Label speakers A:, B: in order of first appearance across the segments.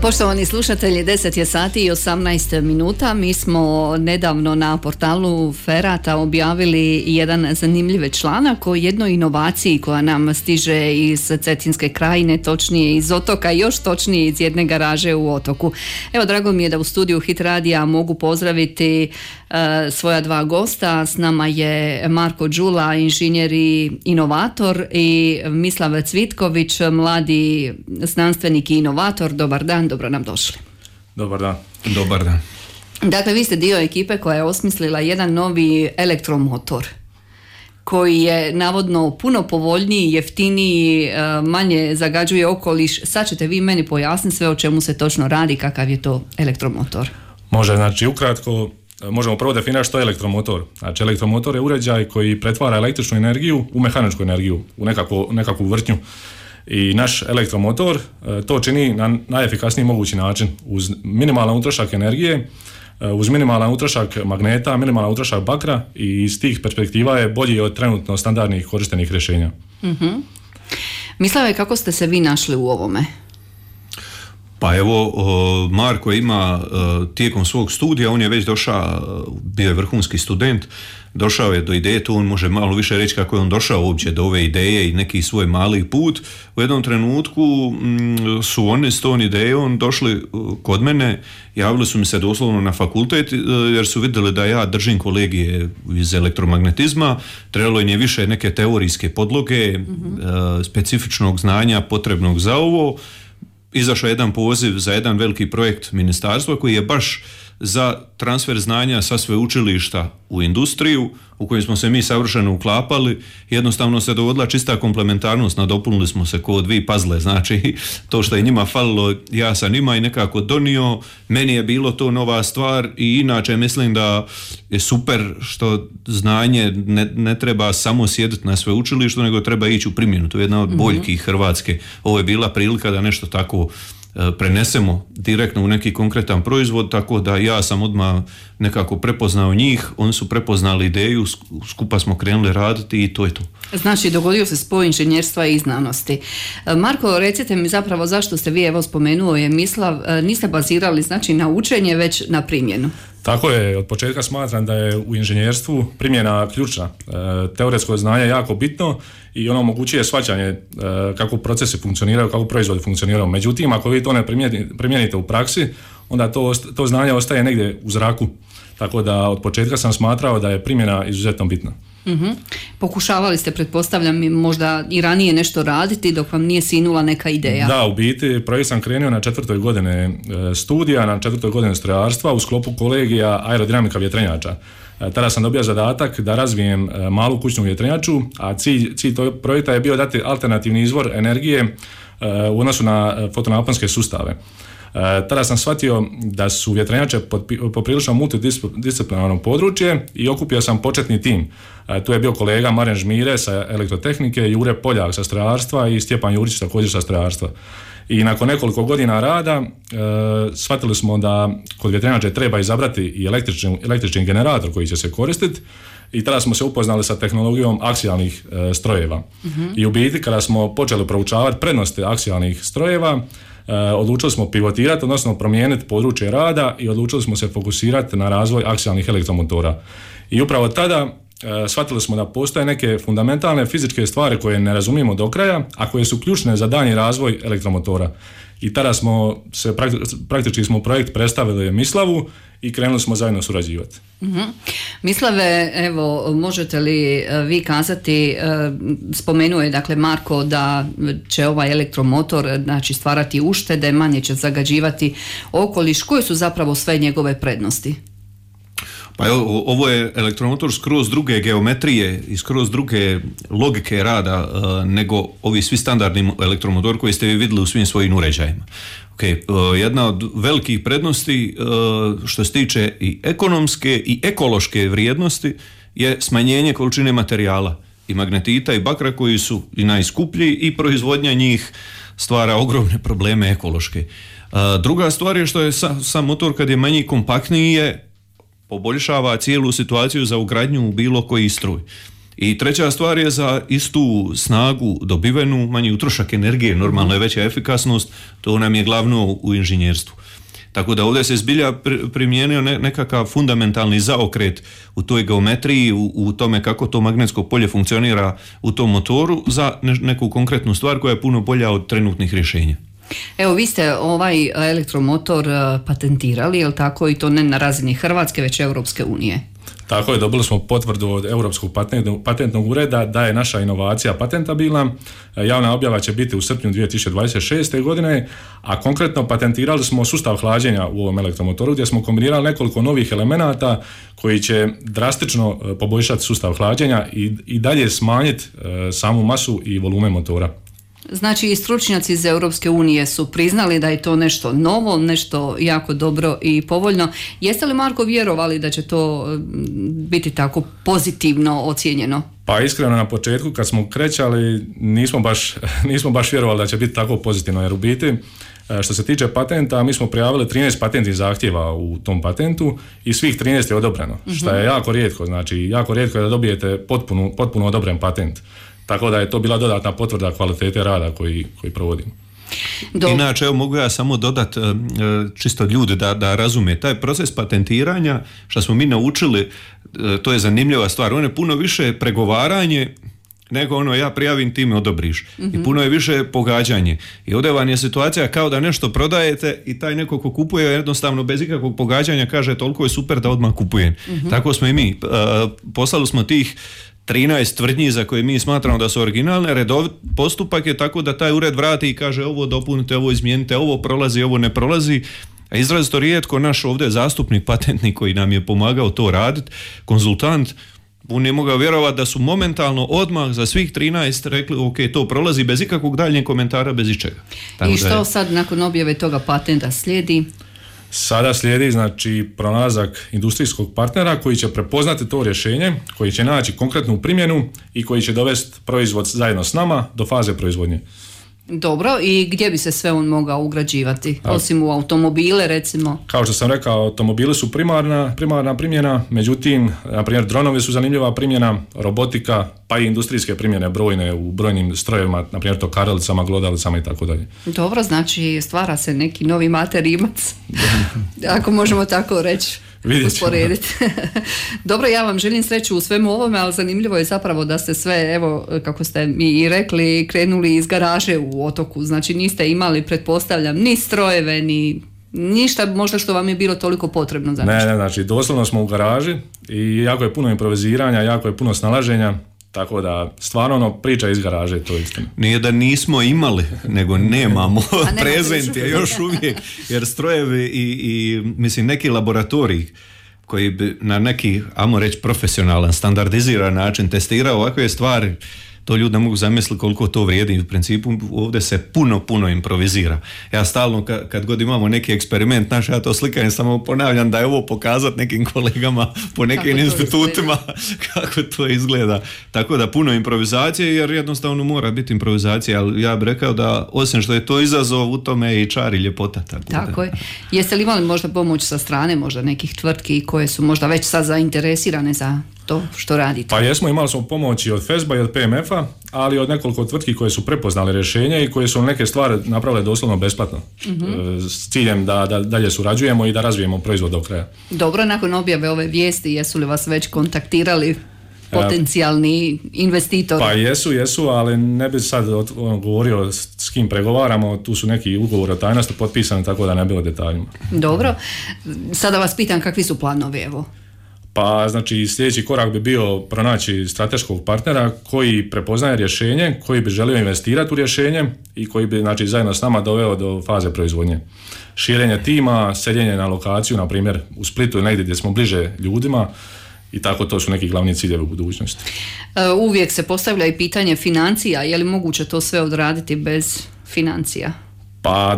A: Poštovani slušatelji, 10 je sati i 18 minuta. Mi smo nedavno na portalu Ferata objavili jedan zanimljiv članak o jednoj inovaciji koja nam stiže iz Cetinske krajine, točnije iz Otoka, još točnije iz jedne garaže u Otoku. Evo, drago mi je da u studiju Hit Radija mogu pozdraviti svoja dva gosta. S nama je Marko Đula, inženjer i inovator, i Mislav Cvitković, mladi znanstvenik i inovator. Dobar dan, dobro nam došli.
B: Dobar dan.
C: Dobar dan.
A: Dakle, vi ste dio ekipe koja je osmislila jedan novi elektromotor koji je navodno puno povoljniji, jeftiniji, manje zagađuje okoliš. Sad ćete vi meni pojasniti sve o čemu se točno radi, kakav je to elektromotor.
B: Može, znači ukratko možemo prvo definirati što je elektromotor. Znači elektromotor je uređaj koji pretvara električnu energiju u mehaničku energiju, u nekakvu vrtnju. I naš elektromotor to čini na najefikasniji mogući način, uz minimalan utrošak energije, uz minimalan utrošak magneta, minimalan utrošak bakra, i iz tih perspektiva je bolji od trenutno standardnih korištenih rješenja.
A: Mm-hmm. Mislave, kako ste se vi našli u ovome?
C: Pa evo, Marko ima tijekom svog studija, on je već došao, bio je vrhunski student, došao je do ideje, to on može malo više reći kako je on došao uopće do ove ideje i neki svoj mali put. U jednom trenutku su oni s tom idejom došli kod mene, javili su mi se doslovno na fakultet jer su vidjeli da ja držim kolegije iz elektromagnetizma, trebalo im je više neke teorijske podloge, specifičnog znanja potrebnog za ovo. Izašao je jedan poziv za jedan veliki projekt ministarstva koji je baš za transfer znanja sa sveučilišta u industriju, u kojem smo se mi savršeno uklapali. Jednostavno se dogodila čista komplementarnost, nadopunili smo se kao dvije puzzle, znači to što je njima falilo ja sam njima i nekako donio, meni je bilo to nova stvar. I inače mislim da je super što znanje ne treba samo sjediti na sveučilištu, nego treba ići u primjenu. To je jedna od boljkih Hrvatske. Ovo je bila prilika da nešto tako prenesemo direktno u neki konkretan proizvod, tako da ja sam odmah nekako prepoznao njih, oni su prepoznali ideju, skupa smo krenuli raditi i to je to.
A: Znači, dogodio se spoj inženjerstva i znanosti. Marko, recite mi zapravo zašto ste vi, evo spomenuo je Mislav, niste bazirali znači na učenje, već na primjenu.
B: Tako je, od početka smatram da je u inženjerstvu primjena ključna. Teoretsko znanje je jako bitno i ono omogućuje shvaćanje kako procesi funkcioniraju, kako proizvodi funkcioniraju. Međutim, ako vi to ne primijenite u praksi, onda to znanje ostaje negdje u zraku. Tako da od početka sam smatrao da je primjena izuzetno bitna.
A: Mm-hmm. Pokušavali ste, pretpostavljam, možda i ranije nešto raditi dok vam nije sinula neka ideja?
B: Da, u biti projekt sam krenuo na 4. godine studija, na 4. godine strojarstva u sklopu kolegija aerodinamika vjetrenjača. Tada sam dobio zadatak da razvijem malu kućnu vjetrenjaču, a cilj tog projekta je bio dati alternativni izvor energije u odnosu na fotonaponske sustave. Tada sam shvatio da su vjetrenjače poprilično multidisciplinarno područje i okupio sam početni tim. Tu je bio kolega Maren Žmire sa elektrotehnike, Jure Poljak sa strojarstva i Stjepan Jurić također sa strojarstva. I nakon nekoliko godina rada shvatili smo da kod vjetrenjače treba izabrati i električni generator koji će se koristiti, i tada smo se upoznali sa tehnologijom aksijalnih strojeva. Mm-hmm. I u biti kada smo počeli proučavati prednosti aksijalnih strojeva, odlučili smo pivotirati, odnosno promijeniti područje rada i odlučili smo se fokusirati na razvoj aksijalnih elektromotora. I upravo tada shvatili smo da postoje neke fundamentalne fizičke stvari koje ne razumijemo do kraja, a koje su ključne za daljnji razvoj elektromotora. I tada smo se praktički smo projekt predstavili Mislavu i krenuli smo zajedno surađivati.
A: Mm-hmm. Mislave, evo, možete li vi kazati, spomenuo je dakle Marko da će ovaj elektromotor znači stvarati uštede, manje će zagađivati okoliš. Koje su zapravo sve njegove prednosti?
C: Pa ovo je elektromotor skroz druge geometrije i skroz druge logike rada nego ovi svi standardni elektromotori koji ste vi vidjeli u svim svojim uređajima. Jedna od velikih prednosti što se tiče i ekonomske i ekološke vrijednosti je smanjenje količine materijala i magnetita i bakra koji su i najskuplji i proizvodnja njih stvara ogromne probleme ekološke. Druga stvar je što je sam motor kad je manji kompaktniji poboljšava cijelu situaciju za ugradnju u bilo koji stroj. I treća stvar je za istu snagu dobivenu, manji utrošak energije, normalno je veća efikasnost, to nam je glavno u inženjerstvu. Tako da ovdje se zbilja primijenio nekakav fundamentalni zaokret u toj geometriji, u tome kako to magnetsko polje funkcionira u tom motoru za neku konkretnu stvar koja je puno bolja od trenutnih rješenja.
A: Evo, vi ste ovaj elektromotor patentirali, je li tako, i to ne na razini Hrvatske, već Europske unije?
B: Tako je, dobili smo potvrdu od Europskog patentnog ureda da je naša inovacija patentabilna. Javna objava će biti u srpnju 2026. godine, a konkretno patentirali smo sustav hlađenja u ovom elektromotoru gdje smo kombinirali nekoliko novih elemenata koji će drastično poboljšati sustav hlađenja i dalje smanjiti samu masu i volumen motora.
A: Znači i stručnjaci iz Europske unije su priznali da je to nešto novo, nešto jako dobro i povoljno. Jeste li, Marko, vjerovali da će to biti tako pozitivno ocijenjeno?
B: Pa iskreno na početku kad smo krećali nismo baš vjerovali da će biti tako pozitivno, jer u biti što se tiče patenta, mi smo prijavili 13 patentnih zahtjeva u tom patentu i svih 13 je odobreno, što je jako rijetko. Znači jako rijetko je da dobijete potpuno odobren patent. Tako da je to bila dodatna potvrda kvalitete rada koji provodimo.
C: Inače, evo, mogu ja samo dodati čisto ljude da razume. Taj proces patentiranja, što smo mi naučili, to je zanimljiva stvar. On je puno više pregovaranje nego ja prijavim, ti me odobriš. I puno je više pogađanje. I ovdje vam je situacija kao da nešto prodajete i taj neko ko kupuje jednostavno bez ikakvog pogađanja kaže toliko je super da odmah kupujem. Tako smo i mi. Poslali smo tih 13 tvrdnji za koje mi smatramo da su originalne, redovit postupak je tako da taj ured vrati i kaže ovo dopunite, ovo izmijenite, ovo prolazi, ovo ne prolazi. A izrazito rijetko naš ovdje zastupnik patentni koji nam je pomagao to raditi, konzultant, on nije mogao vjerovati da su momentalno odmah za svih 13 rekli ok, to prolazi bez ikakvog daljnjeg komentara, bez ičega.
A: I što sad nakon objave toga patenta slijedi?
B: Sada slijedi znači pronalazak industrijskog partnera koji će prepoznati to rješenje, koji će naći konkretnu primjenu i koji će dovesti proizvod zajedno s nama do faze proizvodnje.
A: Dobro, i gdje bi se sve on mogao ugrađivati? Osim u automobile, recimo? Kao
B: što sam rekao, automobili su primarna primjena, međutim, na primjer, dronovi su zanimljiva primjena, robotika, pa i industrijske primjene brojne u brojnim strojevima, na primjer tokarelicama, glodalicama i tako dalje.
A: Dobro, znači stvara se neki novi materimac, ako možemo tako reći. Usporediti. Dobro, ja vam želim sreću u svemu ovome, ali zanimljivo je zapravo da ste sve, evo, kako ste mi i rekli, krenuli iz garaže u Otoku. Znači niste imali, pretpostavljam, ni strojeve, ni ništa možda što vam je bilo toliko potrebno za nešto.
B: Ne, znači doslovno smo u garaži i jako je puno improviziranja, jako je puno snalaženja. Tako da, stvarno priča iz garaže, to je istina.
C: Nije da nismo imali, nego nemamo. Prezent je još uvijek, jer strojevi i mislim neki laboratoriji koji bi na neki, ajmo reći, profesionalan, standardiziran način testirao ovakve stvari, to ljudi ne mogu zamisliti koliko to vrijedi. U principu ovdje se puno improvizira. Ja stalno kad god imamo neki eksperiment, ja to slikam samo ponavljam da je ovo pokazati nekim kolegama po nekim institutima kako to izgleda. Tako da puno improvizacije, jer jednostavno mora biti improvizacija, ali ja bih rekao da osim što je to izazov, u tome je i čar i ljepota.
A: Tako je. Jeste li imali možda pomoć sa strane možda nekih tvrtki koje su možda već sad zainteresirane za to što radite?
B: Pa jesmo, imali smo pomoći od FESBA i od PMF-a, ali od nekoliko tvrtki koje su prepoznali rješenje i koje su neke stvari napravile doslovno besplatno, s ciljem da dalje surađujemo i da razvijemo proizvod do kraja.
A: Dobro, nakon objave ove vijesti, jesu li vas već kontaktirali potencijalni investitori?
B: Pa jesu, ali ne bi sad govorio s kim pregovaramo, tu su neki ugovori o tajnosti potpisani, tako da ne bi o detaljima.
A: Dobro, sada vas pitam kakvi su planovi, evo?
B: Pa znači sljedeći korak bi bio pronaći strateškog partnera koji prepoznaje rješenje, koji bi želio investirati u rješenje i koji bi znači zajedno s nama doveo do faze proizvodnje. Širenje tima, seljenje na lokaciju, na primjer u Splitu ili negdje gdje smo bliže ljudima, i tako to su neki glavni ciljevi u budućnosti.
A: Uvijek se postavlja i pitanje financija, je li moguće to sve odraditi bez financija?
B: Pa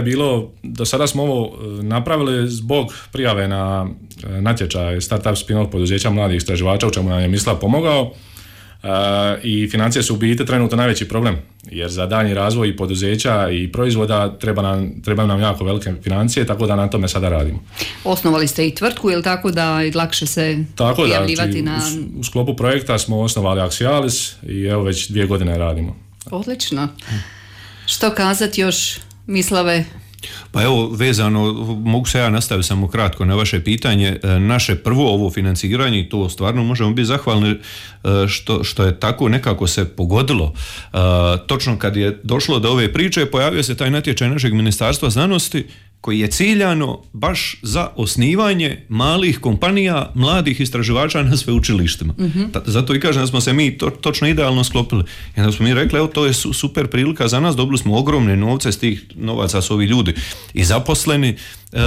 B: do sada smo ovo napravili zbog prijave na natječaj Startup spin-off poduzeća mladih istraživača, u čemu nam je Misla pomogao. i financije su u biti trenutno najveći problem, jer za daljnji razvoj i poduzeća i proizvoda treba nam jako velike financije, tako da na tome sada radimo.
A: Osnovali ste i tvrtku, je li tako da je lakše se prijavljivati na...
B: U sklopu projekta smo osnovali Axialis i evo već 2 godine radimo.
A: Odlično. Što kazati još, Mislave?
C: Pa evo, vezano, mogu se ja nastaviti samo kratko na vaše pitanje. Naše prvo ovo financiranje, i to stvarno možemo biti zahvalni što je tako nekako se pogodilo. Točno kad je došlo do ove priče, pojavio se taj natječaj našeg Ministarstva znanosti koji je ciljano baš za osnivanje malih kompanija, mladih istraživača na sveučilištima. Zato i kažem da smo se mi točno idealno sklopili. I onda smo mi rekli, evo, to je super prilika za nas, dobili smo ogromne novce, s tih novaca su ovi ljudi i zaposleni,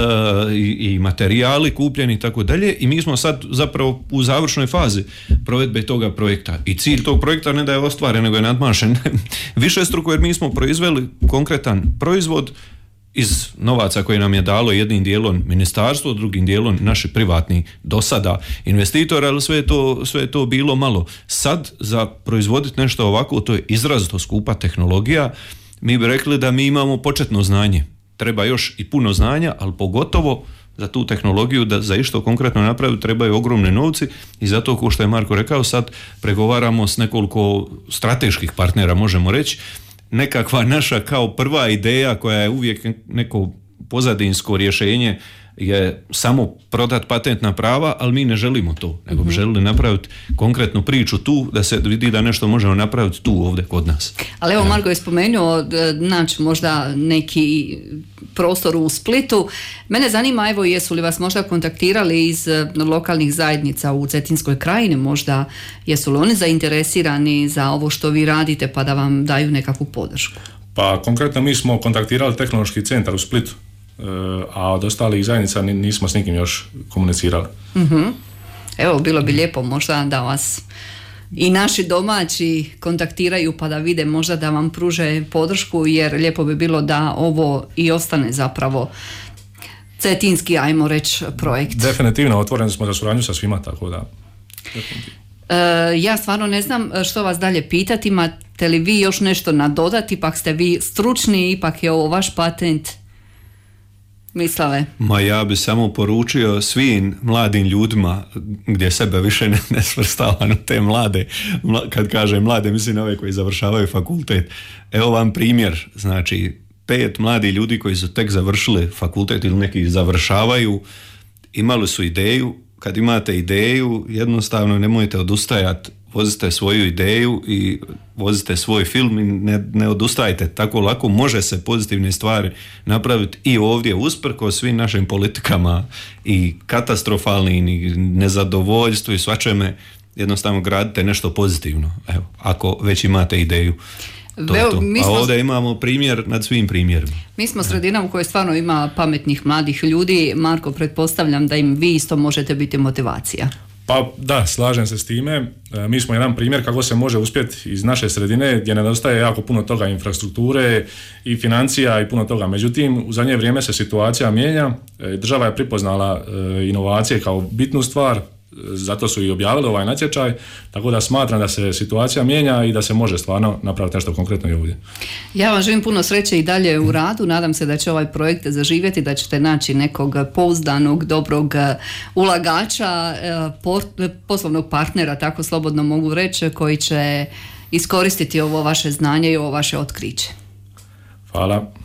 C: i materijali kupljeni i tako dalje, i mi smo sad zapravo u završnoj fazi provedbe toga projekta. I cilj tog projekta ne da je ostvaren, nego je nadmašen višestruko, jer mi smo proizveli konkretan proizvod iz novaca koje nam je dalo jednim dijelom ministarstvo, drugim dijelom naši privatni do sada investitori, ali sve je to bilo malo. Sad za proizvoditi nešto ovako, to je izrazito skupa tehnologija. Mi bi rekli da mi imamo početno znanje. Treba još i puno znanja, ali pogotovo za tu tehnologiju, da za išto konkretno napraviti trebaju ogromne novci, i zato, kao što je Marko rekao, sad pregovaramo s nekoliko strateških partnera, možemo reći. Nekakva naša kao prva ideja koja je uvijek neko pozadinsko rješenje je samo prodat patentna prava, ali mi ne želimo to, nego bi želili napraviti konkretnu priču tu, da se vidi da nešto možemo napraviti tu ovdje kod nas.
A: Ali evo, Marko je spomenuo naći možda neki prostor u Splitu. Mene zanima, evo, jesu li vas možda kontaktirali iz lokalnih zajednica u Cetinskoj krajini, možda jesu li oni zainteresirani za ovo što vi radite, pa da vam daju nekakvu podršku?
B: Pa konkretno mi smo kontaktirali Tehnološki centar u Splitu, a od ostalih zajednica nismo s nikim još komunicirali.
A: Evo, bilo bi lijepo možda da vas i naši domaći kontaktiraju, pa da vide možda da vam pruže podršku, jer lijepo bi bilo da ovo i ostane zapravo cetinski, ajmo reći, projekt.
B: Definitivno, otvoreni smo za suradnju sa svima, tako da...
A: Ja stvarno ne znam što vas dalje pitati, imate li vi još nešto nadodati, ipak ste vi stručni, ipak je ovo vaš patent. Mislave?
C: Ma ja bi samo poručio svim mladim ljudima, gdje sebe više ne svrstavam u te mlade, kad kažem mlade, mislim na ove koji završavaju fakultet. Evo vam primjer, znači 5 mladih ljudi koji su tek završili fakultet ili neki završavaju, imali su ideju. Kad imate ideju, jednostavno nemojte odustajati, vozite svoju ideju i vozite svoj film i ne odustajte. Tako lako može se pozitivne stvari napraviti i ovdje, usprkos svim našim politikama i katastrofalnim i nezadovoljstvu i svačeme, jednostavno gradite nešto pozitivno. Evo, ako već imate ideju. A ovdje imamo primjer nad svim primjerima.
A: Mi smo sredina u kojoj stvarno ima pametnih mladih ljudi. Marko, pretpostavljam da im vi isto možete biti motivacija.
B: Pa da, slažem se s time. Mi smo jedan primjer kako se može uspjeti iz naše sredine, gdje nedostaje jako puno toga, infrastrukture i financija i puno toga. Međutim, u zadnje vrijeme se situacija mijenja. Država je prepoznala inovacije kao bitnu stvar, zato su i objavili ovaj natječaj, tako da smatram da se situacija mijenja i da se može stvarno napraviti nešto konkretno i ovdje.
A: Ja vam želim puno sreće i dalje u radu, nadam se da će ovaj projekt zaživjeti, da ćete naći nekog pouzdanog, dobrog ulagača, poslovnog partnera, tako slobodno mogu reći, koji će iskoristiti ovo vaše znanje i ovo vaše otkriće.
B: Hvala.